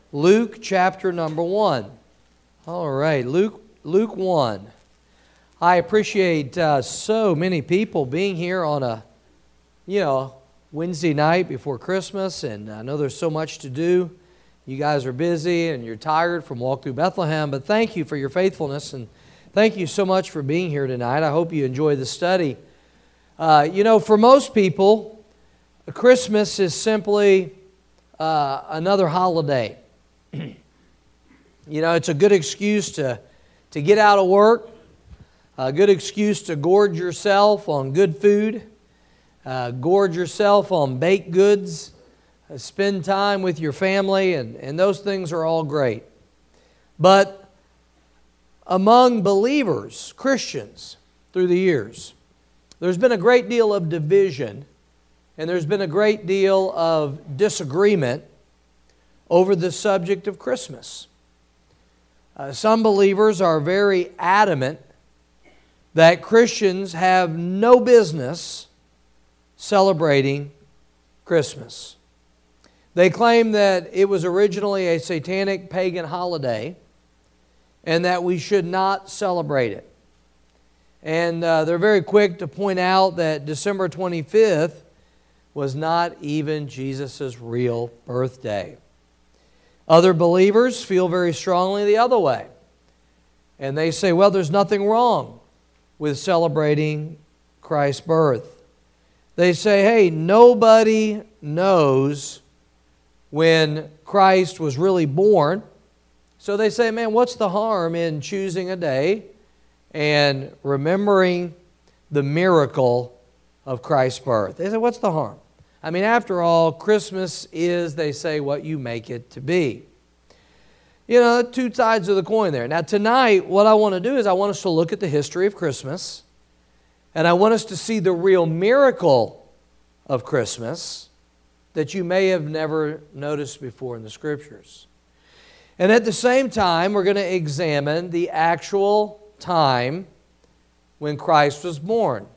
Luke chapter number 1. All right, Luke 1. I appreciate so many people being here on a, Wednesday night before Christmas, and I know there's so much to do. You guys are busy and you're tired from Walk Through Bethlehem, but thank you for your faithfulness, and thank you so much for being here tonight. I hope you enjoy the study. For most people, Christmas is simply another holiday. It's a good excuse to get out of work, a good excuse to gorge yourself on good food, gorge yourself on baked goods, spend time with your family, and those things are all great. But among believers, Christians, through the years, there's been a great deal of division, and there's been a great deal of disagreement over the subject of Christmas. Some believers are very adamant that Christians have no business celebrating Christmas. They claim that it was originally a satanic pagan holiday and that we should not celebrate it. And they're very quick to point out that December 25th was not even Jesus' real birthday. Other believers feel very strongly the other way. And they say, well, there's nothing wrong with celebrating Christ's birth. They say, hey, nobody knows when Christ was really born. So they say, man, what's the harm in choosing a day and remembering the miracle of Christ's birth? They say, what's the harm? I mean, after all, Christmas is, they say, what you make it to be. Two sides of the coin there. Now, tonight, what I want to do is I want us to look at the history of Christmas, and I want us to see the real miracle of Christmas that you may have never noticed before in the Scriptures. And at the same time, we're going to examine the actual time when Christ was born.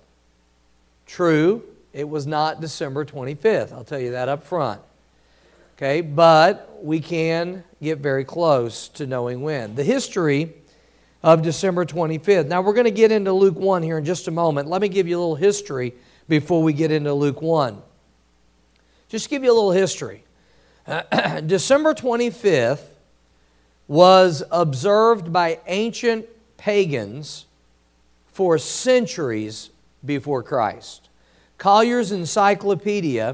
True, it was not December 25th. I'll tell you that up front. Okay, but we can get very close to knowing when. The history of December 25th. Now, we're going to get into Luke 1 here in just a moment. Let me give you a little history before we get into Luke 1. Just give you a little history. December 25th was observed by ancient pagans for centuries before Christ. Collier's Encyclopedia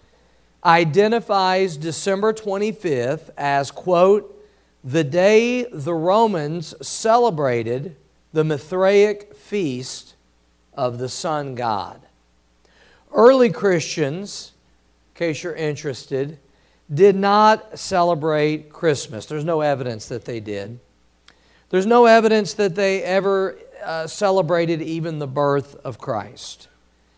identifies December 25th as, quote, the day the Romans celebrated the Mithraic feast of the sun god. Early Christians, in case you're interested, did not celebrate Christmas. There's no evidence that they did. There's no evidence that they ever celebrated even the birth of Christ.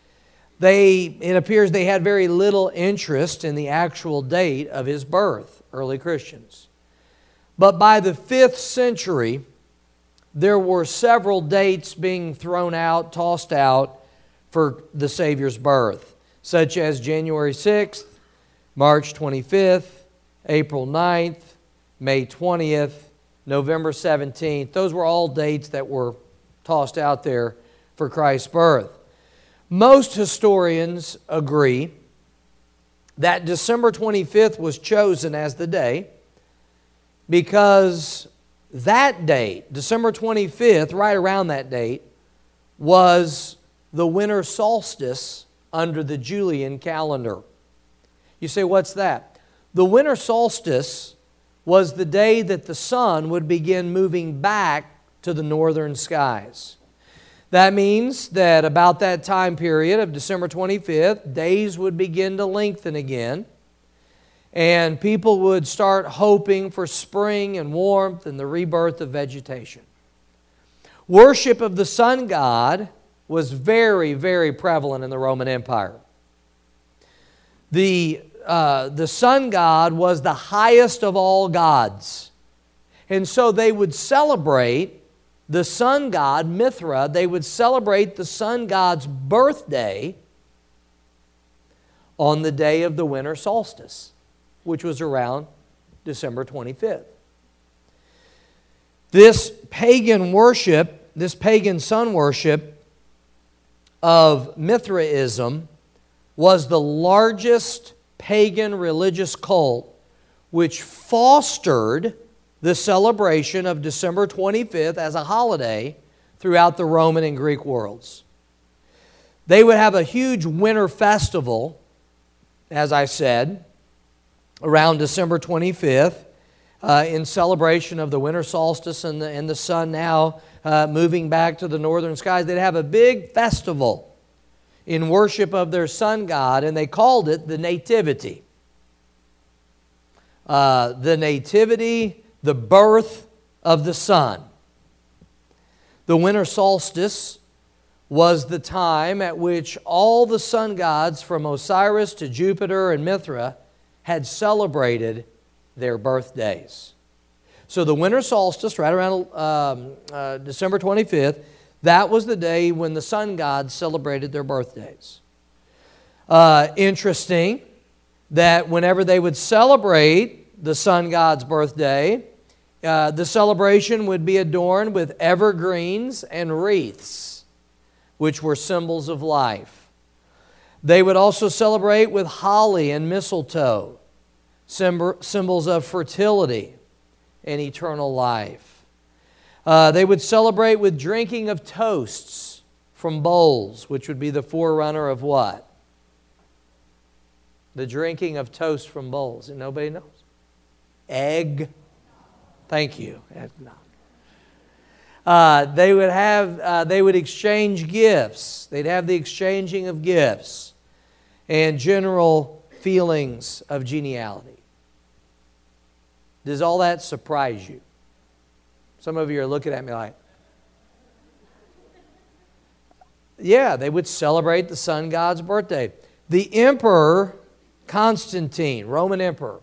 It appears they had very little interest in the actual date of His birth, early Christians. But by the 5th century, there were several dates being thrown out, tossed out for the Savior's birth, such as January 6th, March 25th, April 9th, May 20th, November 17th. Those were all dates that were tossed out there for Christ's birth. Most historians agree that December 25th was chosen as the day because that date, December 25th, right around that date, was the winter solstice under the Julian calendar. You say, what's that? The winter solstice was the day that the sun would begin moving back to the northern skies. That means that about that time period of December 25th, days would begin to lengthen again, and people would start hoping for spring and warmth and the rebirth of vegetation. Worship of the sun god was very, very prevalent in the Roman Empire. The sun god was the highest of all gods. And so they would celebrate the sun god, Mithra, they would celebrate the sun god's birthday on the day of the winter solstice, which was around December 25th. This pagan worship, this pagan sun worship of Mithraism was the largest pagan religious cult which fostered the celebration of December 25th as a holiday throughout the Roman and Greek worlds. They would have a huge winter festival, as I said, around December 25th in celebration of the winter solstice and the sun now moving back to the northern skies. They'd have a big festival in worship of their sun god, and they called it the Nativity. The Nativity, the birth of the sun. The winter solstice was the time at which all the sun gods from Osiris to Jupiter and Mithra had celebrated their birthdays. So the winter solstice, right around December 25th, that was the day when the sun gods celebrated their birthdays. Interesting that whenever they would celebrate the sun god's birthday, the celebration would be adorned with evergreens and wreaths, which were symbols of life. They would also celebrate with holly and mistletoe, symbols of fertility and eternal life. They would celebrate with drinking of toasts from bowls, which would be the forerunner of what? The drinking of toast from bowls. And nobody knows. Egg. Thank you. They would exchange gifts. They'd have the exchanging of gifts and general feelings of geniality. Does all that surprise you? Some of you are looking at me like, yeah, they would celebrate the sun god's birthday. The emperor Constantine, Roman emperor,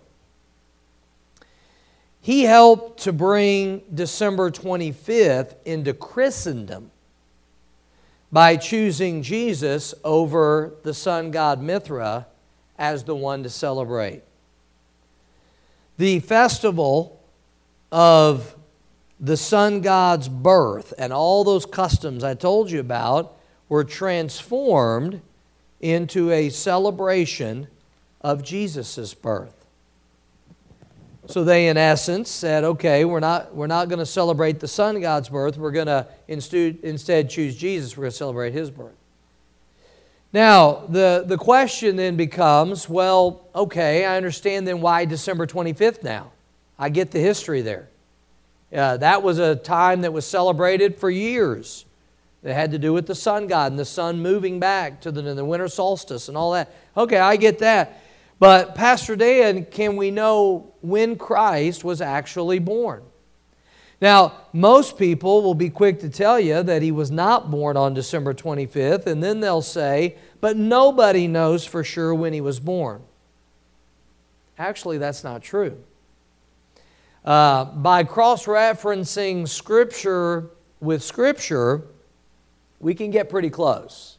he helped to bring December 25th into Christendom by choosing Jesus over the sun god Mithra as the one to celebrate. The festival of the sun god's birth and all those customs I told you about were transformed into a celebration of Jesus' birth. So they, in essence, said, okay, we're not going to celebrate the sun god's birth. We're going to instead choose Jesus. We're going to celebrate His birth. Now, the question then becomes, well, okay, I understand then why December 25th now. I get the history there. That was a time that was celebrated for years. It had to do with the sun god and the sun moving back to the winter solstice and all that. Okay, I get that. But Pastor Dan, can we know when Christ was actually born? Now, most people will be quick to tell you that He was not born on December 25th, and then they'll say, but nobody knows for sure when He was born. Actually, that's not true. By cross-referencing Scripture with Scripture, we can get pretty close.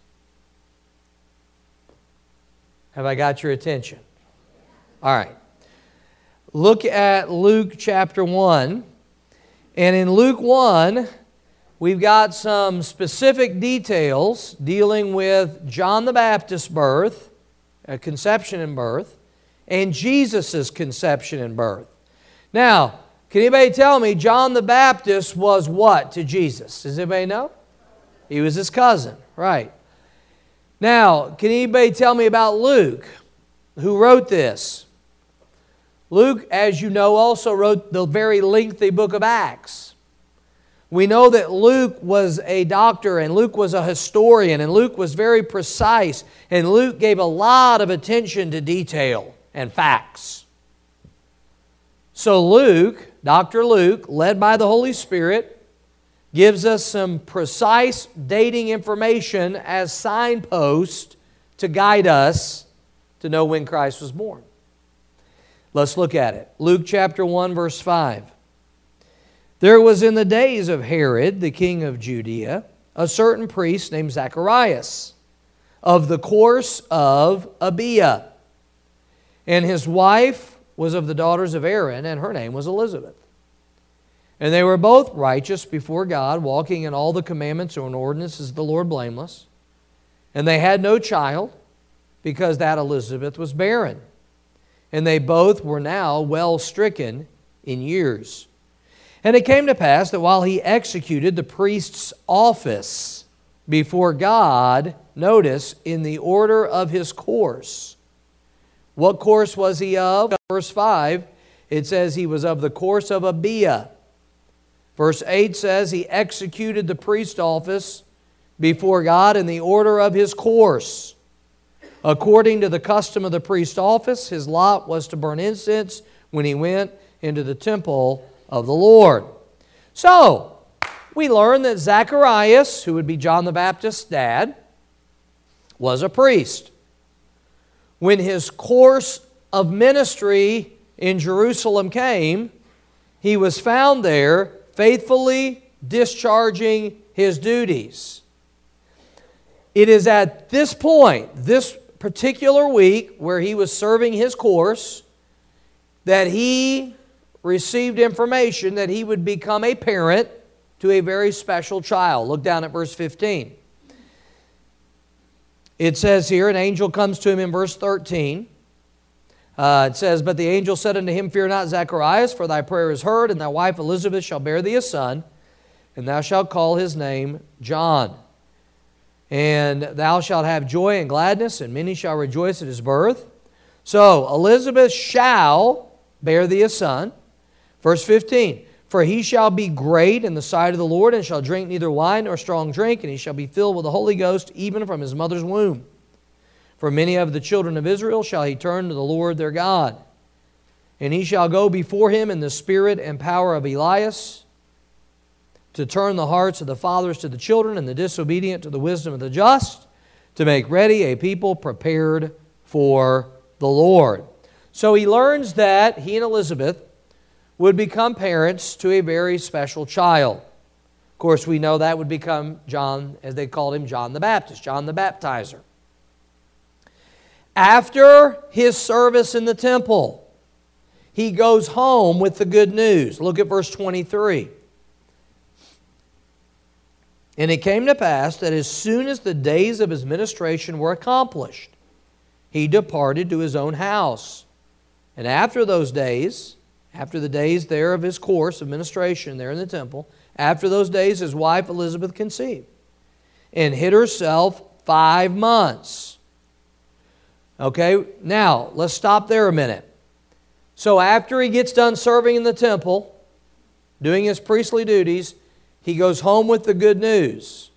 Have I got your attention? All right. Look at Luke chapter 1. And in Luke 1, we've got some specific details dealing with John the Baptist's birth, conception and birth, and Jesus' conception and birth. Now, can anybody tell me John the Baptist was what to Jesus? Does anybody know? He was his cousin, right. Now, can anybody tell me about Luke, who wrote this? Luke, as you know, also wrote the very lengthy book of Acts. We know that Luke was a doctor and Luke was a historian and Luke was very precise and Luke gave a lot of attention to detail and facts. So Luke, Dr. Luke, led by the Holy Spirit, gives us some precise dating information as signposts to guide us to know when Christ was born. Let's look at it. Luke chapter 1, verse 5. There was in the days of Herod, the king of Judea, a certain priest named Zacharias, of the course of Abiah. And his wife was of the daughters of Aaron, and her name was Elizabeth. And they were both righteous before God, walking in all the commandments and ordinances of the Lord blameless. And they had no child, because that Elizabeth was barren. And they both were now well stricken in years. And it came to pass that while he executed the priest's office before God, notice, in the order of his course. What course was he of? Verse 5, it says he was of the course of Abiah. Verse 8 says he executed the priest's office before God in the order of his course. According to the custom of the priest's office, his lot was to burn incense when he went into the temple of the Lord. So, we learn that Zacharias, who would be John the Baptist's dad, was a priest. When his course of ministry in Jerusalem came, he was found there faithfully discharging his duties. It is at this point, this particular week, where he was serving his course, that he received information that he would become a parent to a very special child. Look down at verse 15. It says here, an angel comes to him in verse 13. It says, "But the angel said unto him, Fear not, Zacharias, for thy prayer is heard, and thy wife Elizabeth shall bear thee a son, and thou shalt call his name John. And thou shalt have joy and gladness, and many shall rejoice at his birth. So Elizabeth shall bear thee a son." Verse 15, "For he shall be great in the sight of the Lord, and shall drink neither wine nor strong drink, and he shall be filled with the Holy Ghost even from his mother's womb. For many of the children of Israel shall he turn to the Lord their God. And he shall go before him in the spirit and power of Elias, to turn the hearts of the fathers to the children, and the disobedient to the wisdom of the just, to make ready a people prepared for the Lord." So he learns that he and Elizabeth would become parents to a very special child. Of course, we know that would become John, as they called him, John the Baptist, John the Baptizer. After his service in the temple, he goes home with the good news. Look at verse 23. "And it came to pass that as soon as the days of his ministration were accomplished, he departed to his own house. And after those days, after the days there of his course of ministration there in the temple, after those days his wife Elizabeth conceived, and hid herself 5 months." Okay, now let's stop there a minute. So after he gets done serving in the temple, doing his priestly duties, he goes home with the good news.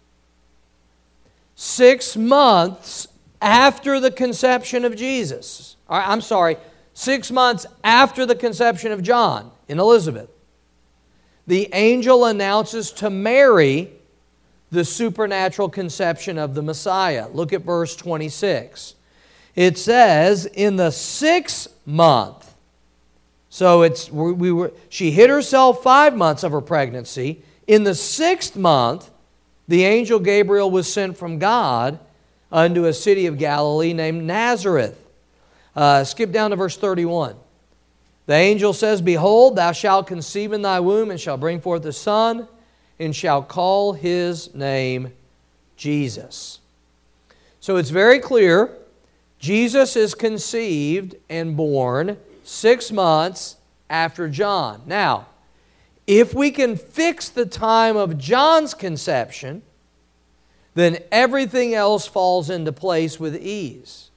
6 months after the conception of Jesus. 6 months after the conception of John and Elizabeth, the angel announces to Mary the supernatural conception of the Messiah. Look at verse 26. It says, in the 6th month, so she hid herself 5 months of her pregnancy. In the 6th month, the angel Gabriel was sent from God unto a city of Galilee named Nazareth. Skip down to verse 31. The angel says, "Behold, thou shalt conceive in thy womb, and shalt bring forth a son, and shalt call his name Jesus." So it's very clear, Jesus is conceived and born 6 months after John. Now, if we can fix the time of John's conception, then everything else falls into place with ease.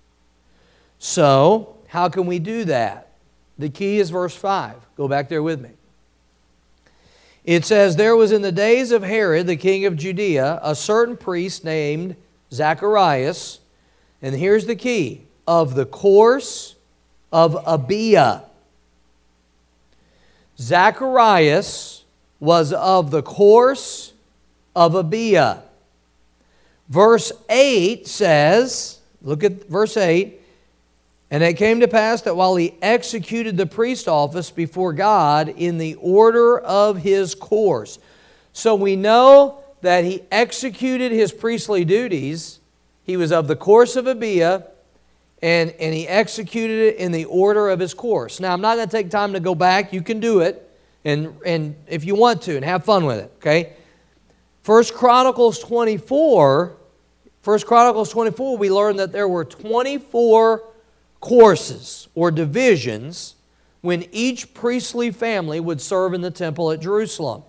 So, how can we do that? The key is verse 5. Go back there with me. It says, "There was in the days of Herod, the king of Judea, a certain priest named Zacharias," and here's the key, "of the course of Abiah." Zacharias was of the course of Abiah. Verse 8 says, look at verse 8, "And it came to pass that while he executed the priest office before God in the order of his course." So we know that he executed his priestly duties. He was of the course of Abiah, and he executed it in the order of his course. Now, I'm not going to take time to go back. You can do it, and if you want to, and have fun with it, okay? 1 Chronicles 24, we learn that there were 24 courses or divisions when each priestly family would serve in the temple at Jerusalem.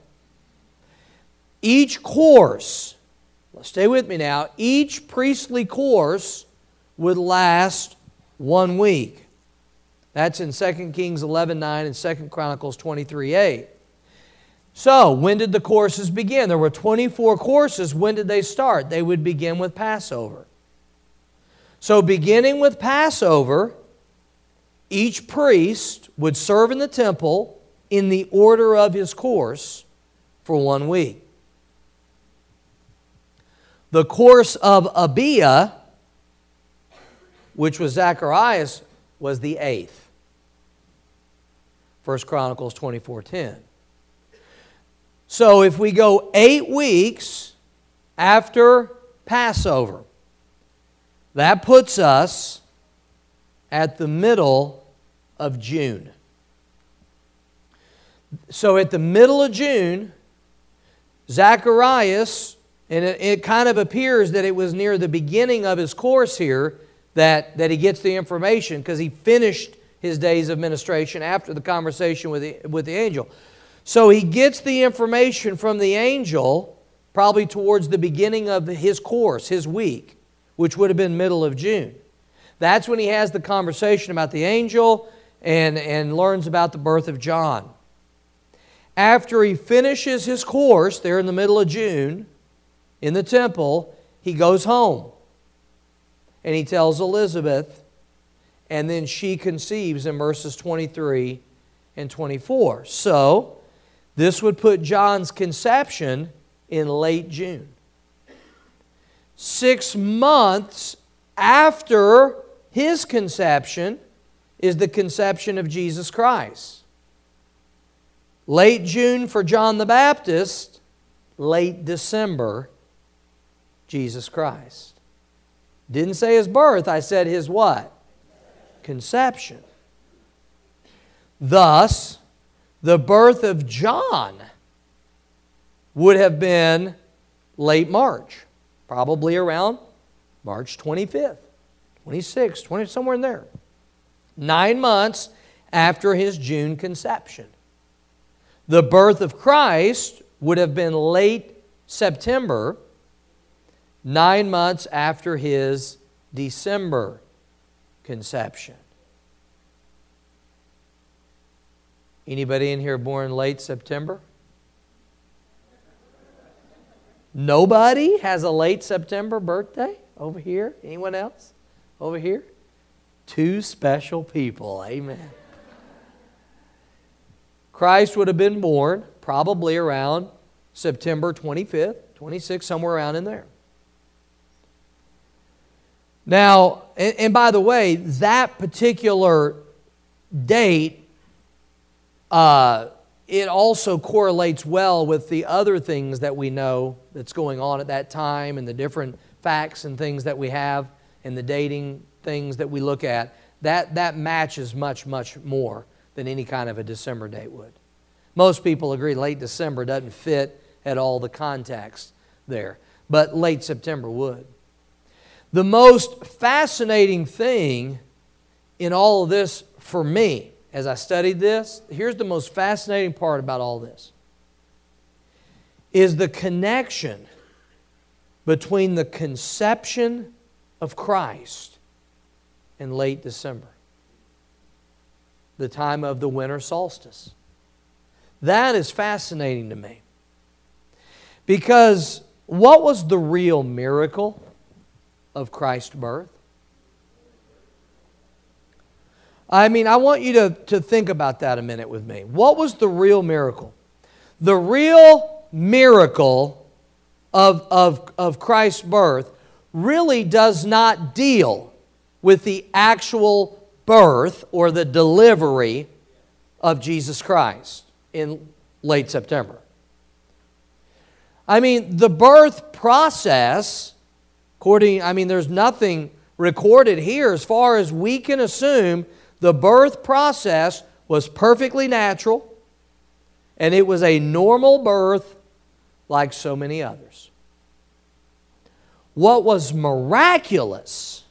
Each course, stay with me now, each priestly course would last 1 week. That's in 2 Kings 11:9 and 2 Chronicles 23:8. So, when did the courses begin? There were 24 courses. When did they start? They would begin with Passover. So, beginning with Passover, each priest would serve in the temple in the order of his course for 1 week. The course of Abiah, which was Zacharias, was the 8th. 1 Chronicles 24:10. So if we go 8 weeks after Passover, that puts us at the middle of June. So at the middle of June, Zacharias, and it kind of appears that it was near the beginning of his course here that he gets the information, because he finished his days of ministration after the conversation with the angel. So he gets the information from the angel probably towards the beginning of his course, his week, which would have been middle of June. That's when he has the conversation about the angel and learns about the birth of John. After he finishes his course there in the middle of June in the temple, he goes home and he tells Elizabeth, and then she conceives in verses 23 and 24. So, this would put John's conception in late June. 6 months after his conception is the conception of Jesus Christ. Late June for John the Baptist, late December, Jesus Christ. Didn't say his birth, I said his what? Conception. Thus, the birth of John would have been late March, probably around March 25th, 26th, 20, somewhere in there. 9 months after his June conception. The birth of Christ would have been late September, 9 months after his December conception. Anybody in here born late September? Nobody has a late September birthday over here? Anyone else over here? 2 special people. Amen. Christ would have been born probably around September 25th, 26th, somewhere around in there. Now, and by the way, that particular date, it also correlates well with the other things that we know that's going on at that time and the different facts and things that we have and the dating things that we look at. That matches much, much more than any kind of a December date would. Most people agree late December doesn't fit at all the context there, but late September would. The most fascinating thing in all of this for me, as I studied this, here's the most fascinating part about all this, is the connection between the conception of Christ and late December, the time of the winter solstice. That is fascinating to me. Because what was the real miracle of Christ's birth? I mean, I want you to think about that a minute with me. What was the real miracle? The real miracle of Christ's birth really does not deal with the actual birth or the delivery of Jesus Christ in late September. I mean, the birth process, there's nothing recorded here, as far as we can assume, the birth process was perfectly natural, and it was a normal birth like so many others. What was miraculous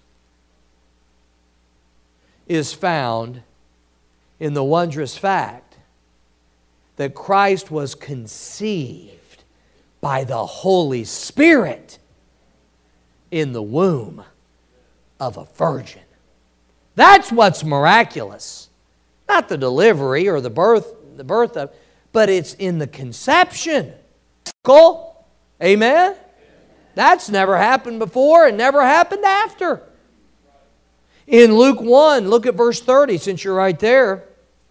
is found in the wondrous fact that Christ was conceived by the Holy Spirit in the womb of a virgin. That's what's miraculous. Not the delivery or the birth of, but it's in the conception. Cool? Amen? That's never happened before and never happened after. In Luke 1, look at verse 30, since you're right there.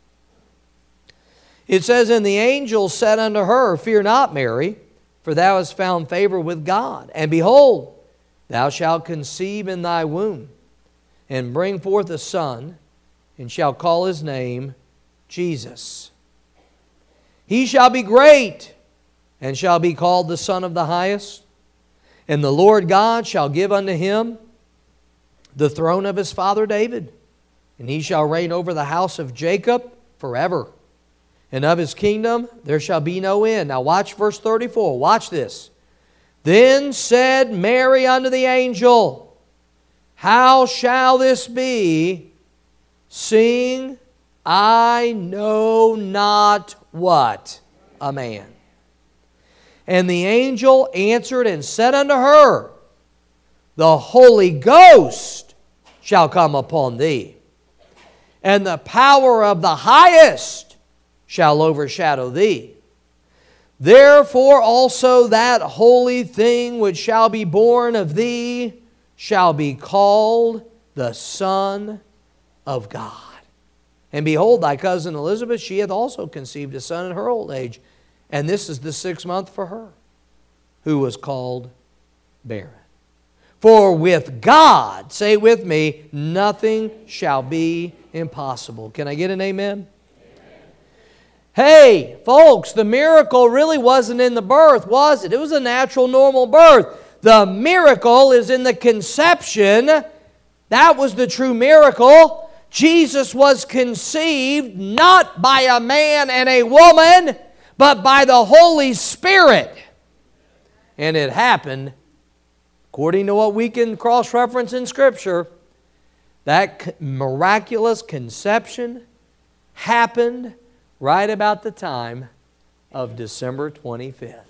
It says, "And the angel said unto her, Fear not, Mary, for thou hast found favor with God. And behold, thou shalt conceive in thy womb, and bring forth a son, and shalt call his name Jesus. He shall be great, and shall be called the Son of the Highest. And the Lord God shall give unto him the throne of his father David, and he shall reign over the house of Jacob forever. And of his kingdom there shall be no end." Now watch verse 34. Watch this. "Then said Mary unto the angel, How shall this be, seeing I know not what? A man. And the angel answered and said unto her, The Holy Ghost shall come upon thee, and the power of the Highest shall overshadow thee. Therefore also that holy thing which shall be born of thee shall be called the Son of God. And behold, thy cousin Elizabeth, she hath also conceived a son in her old age. And this is the 6th month for her, who was called barren. For with God," say it with me, "nothing shall be impossible." Can I get an amen? Hey, folks, the miracle really wasn't in the birth, was it? It was a natural, normal birth. The miracle is in the conception. That was the true miracle. Jesus was conceived not by a man and a woman, but by the Holy Spirit. And it happened, according to what we can cross-reference in Scripture, that miraculous conception happened right about the time of December 25th.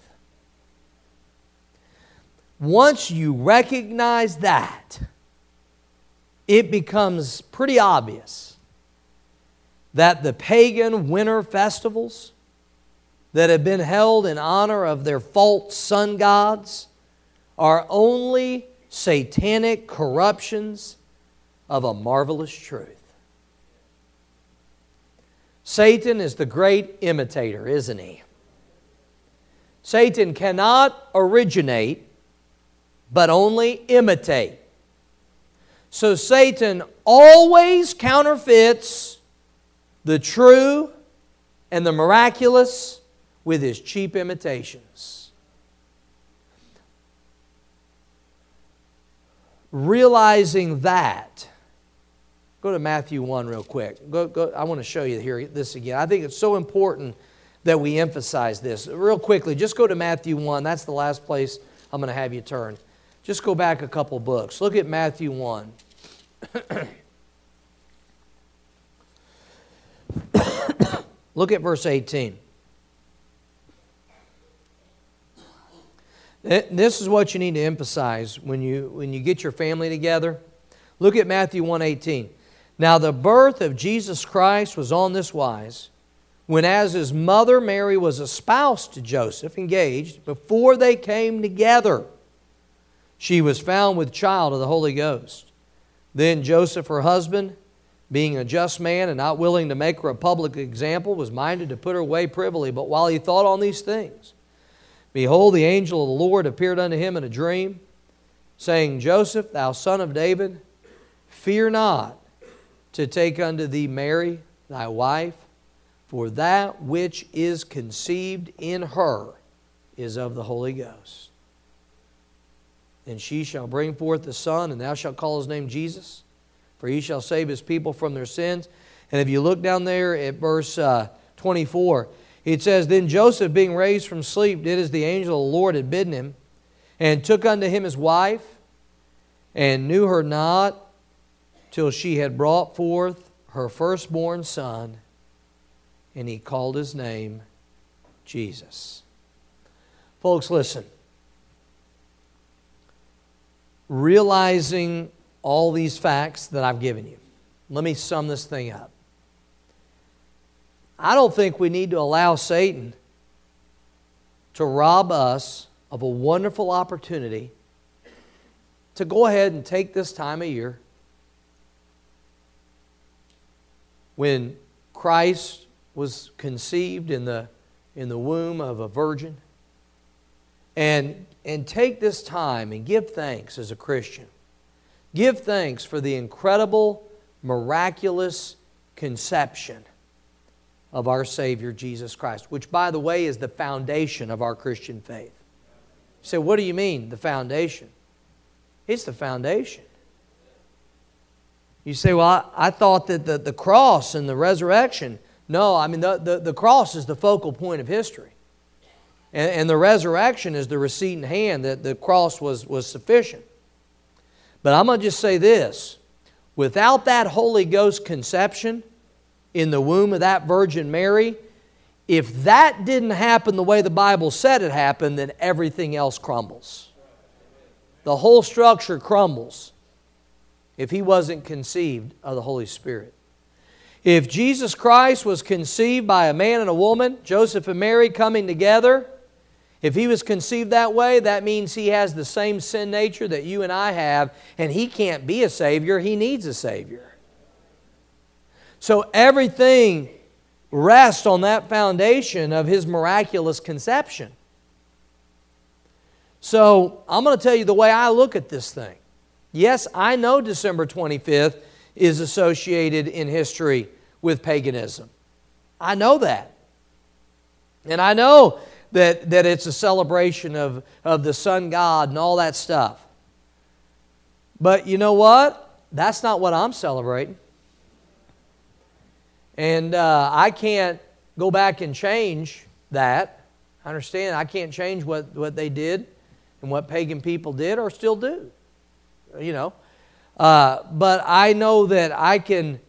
Once you recognize that, it becomes pretty obvious that the pagan winter festivals that have been held in honor of their false sun gods are only satanic corruptions of a marvelous truth. Satan is the great imitator, isn't he? Satan cannot originate, but only imitate. So Satan always counterfeits the true and the miraculous with his cheap imitations. Realizing that, go to Matthew 1 real quick. I want to show you here this again. I think it's so important that we emphasize this. Real quickly, just go to Matthew 1. That's the last place I'm going to have you turn. Just go back a couple books. Look at Matthew 1. Look at verse 18. This is what you need to emphasize when you get your family together. Look at Matthew 1:18. "Now the birth of Jesus Christ was on this wise, when as his mother Mary was espoused to Joseph," engaged, "before they came together, she was found with child of the Holy Ghost. Then Joseph, her husband, being a just man and not willing to make her a public example, was minded to put her away privily. But while he thought on these things, behold, the angel of the Lord appeared unto him in a dream, saying, Joseph, thou son of David, fear not to take unto thee Mary, thy wife, for that which is conceived in her is of the Holy Ghost. And she shall bring forth a son, and thou shalt call his name Jesus, for he shall save his people from their sins. And if you look down there at verse 24, it says, Then Joseph, being raised from sleep, did as the angel of the Lord had bidden him, and took unto him his wife, and knew her not till she had brought forth her firstborn son, and he called his name Jesus. Folks, listen. Realizing all these facts that I've given you, let me sum this thing up. I don't think we need to allow Satan to rob us of a wonderful opportunity to go ahead and take this time of year when Christ was conceived in the womb of a virgin, and take this time and give thanks as a Christian. Give thanks for the incredible, miraculous conception of our Savior Jesus Christ, which, by the way, is the foundation of our Christian faith. You say, what do you mean, the foundation? It's the foundation. You say, well, I thought that the cross and the resurrection. No, I mean, the cross is the focal point of history. And the resurrection is the receipt in hand that the cross was sufficient. But I'm going to just say this. Without that Holy Ghost conception in the womb of that Virgin Mary, if that didn't happen the way the Bible said it happened, then everything else crumbles. The whole structure crumbles if He wasn't conceived of the Holy Spirit. If Jesus Christ was conceived by a man and a woman, Joseph and Mary coming together, if He was conceived that way, that means He has the same sin nature that you and I have, and He can't be a Savior, He needs a Savior. So everything rests on that foundation of His miraculous conception. So I'm going to tell you the way I look at this thing. Yes, I know December 25th is associated in history with paganism. I know that. And I know that it's a celebration of the sun god and all that stuff. But you know what? That's not what I'm celebrating. And I can't go back and change that. I understand I can't change what they did and what pagan people did or still do. You know. But I know that I can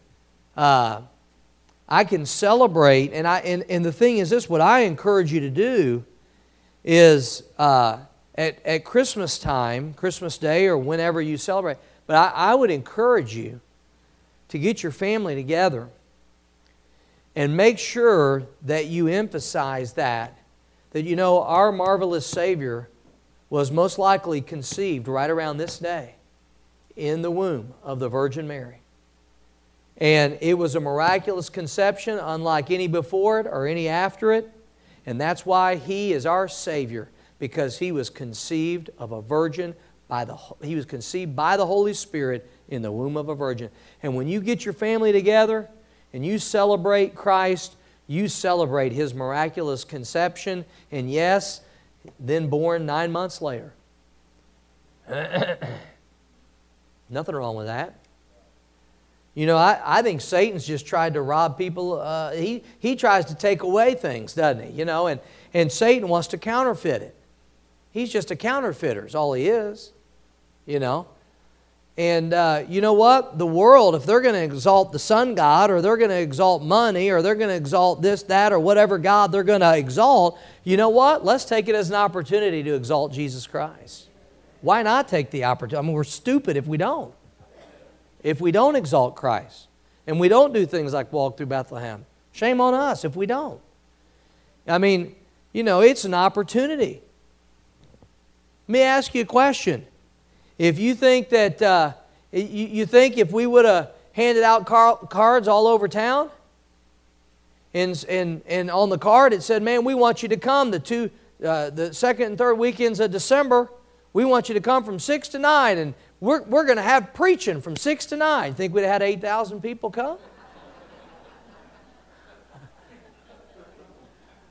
celebrate, and the thing is this, what I encourage you to do is at Christmas time, Christmas Day or whenever you celebrate, but I would encourage you to get your family together and make sure that you emphasize that you know our marvelous Savior was most likely conceived right around this day in the womb of the Virgin Mary. And it was a miraculous conception unlike any before it or any after it. And that's why He is our Savior, because He was conceived of a virgin He was conceived by the Holy Spirit in the womb of a virgin. And when you get your family together and you celebrate Christ, you celebrate His miraculous conception, and yes, then born 9 months later. Nothing wrong with that. You know, I think Satan's just tried to rob people. He tries to take away things, doesn't he? You know, and Satan wants to counterfeit it. He's just a counterfeiter is all he is. You know. And you know what? The world, if they're going to exalt the sun god, or they're going to exalt money, or they're going to exalt this, that, or whatever god they're going to exalt, you know what? Let's take it as an opportunity to exalt Jesus Christ. Why not take the opportunity? I mean, we're stupid if we don't. If we don't exalt Christ, and we don't do things like walk through Bethlehem, shame on us if we don't. I mean, you know, it's an opportunity. Let me ask you a question. If you think that, you think if we would have handed out cards all over town, and on the card it said, man, we want you to come the second and third weekends of December. We want you to come from 6 to 9, and we're going to have preaching from 6 to 9. Think we'd have had 8,000 people come?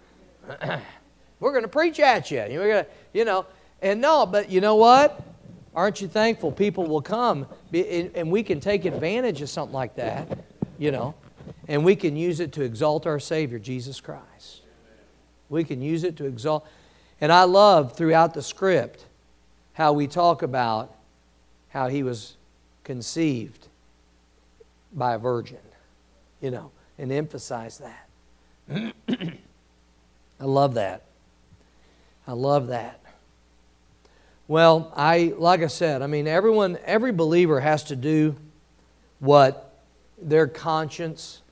We're going to preach at you. We're going to, you know. And no, but you know what? Aren't you thankful people will come and we can take advantage of something like that, you know, and we can use it to exalt our Savior, Jesus Christ. We can use it to exalt. And I love throughout the script how we talk about how He was conceived by a virgin, you know, and emphasize that. I love that. I love that. Well, like I said, I mean, every believer has to do what their conscience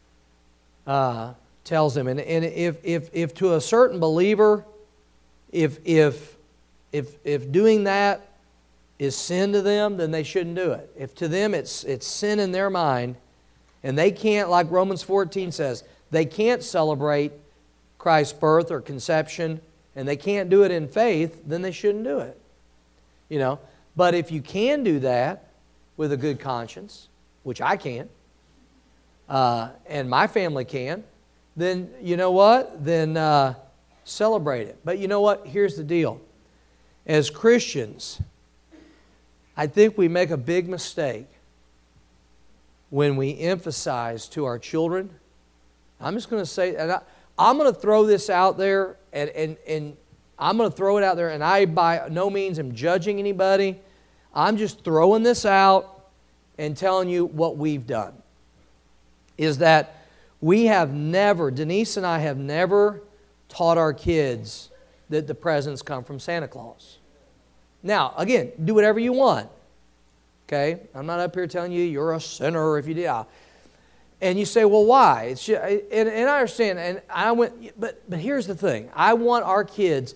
tells them. And if to a certain believer, if doing that is sin to them, then they shouldn't do it. If to them it's sin in their mind, and they can't, like Romans 14 says, they can't celebrate Christ's birth or conception, and they can't do it in faith, then they shouldn't do it. You know, but if you can do that with a good conscience, which I can, and my family can, then you know what? Then celebrate it. But you know what? Here's the deal. As Christians, I think we make a big mistake when we emphasize to our children. I'm just going to say, and I'm going to throw this out there, and I'm going to throw it out there, and I by no means am judging anybody. I'm just throwing this out and telling you what we've done. Is that we have never, Denise and I have never taught our kids that the presents come from Santa Claus. Now, again, do whatever you want. Okay? I'm not up here telling you you're a sinner if you do. And you say, well, why? It's just, and I understand. But here's the thing. I want our kids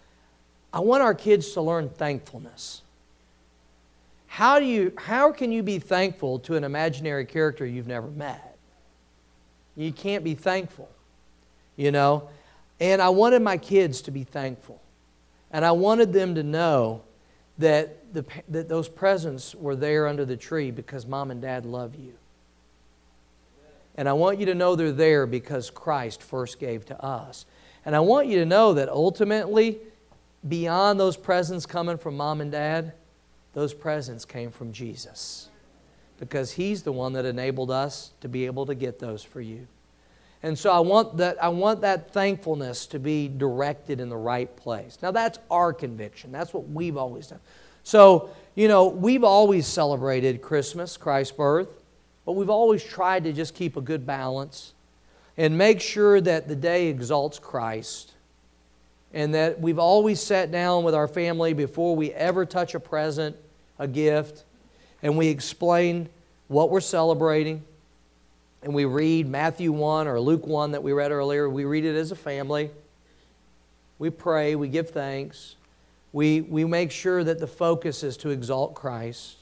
to learn thankfulness. How can you be thankful to an imaginary character you've never met? You can't be thankful, you know. And I wanted my kids to be thankful, and I wanted them to know that those presents were there under the tree because Mom and Dad love you. And I want you to know they're there because Christ first gave to us. And I want you to know that ultimately, beyond those presents coming from Mom and Dad, those presents came from Jesus. Because He's the one that enabled us to be able to get those for you. And so I want that thankfulness to be directed in the right place. Now that's our conviction. That's what we've always done. So, you know, we've always celebrated Christmas, Christ's birth, but we've always tried to just keep a good balance and make sure that the day exalts Christ. And that we've always sat down with our family before we ever touch a present, a gift, and we explain what we're celebrating. And we read Matthew 1 or Luke 1 that we read earlier. We read it as a family. We pray, we give thanks. We make sure that the focus is to exalt Christ.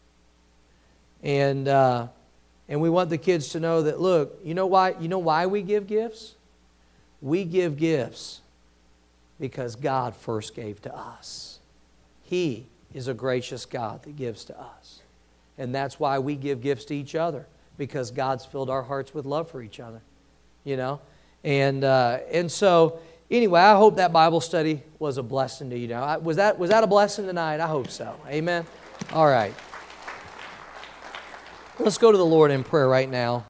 And we want the kids to know that, look, you know why we give gifts? We give gifts because God first gave to us. He is a gracious God that gives to us. And that's why we give gifts to each other, because God's filled our hearts with love for each other. You know? And so, anyway, I hope that Bible study was a blessing to you. Now, was that a blessing tonight? I hope so. Amen? All right. Let's go to the Lord in prayer right now.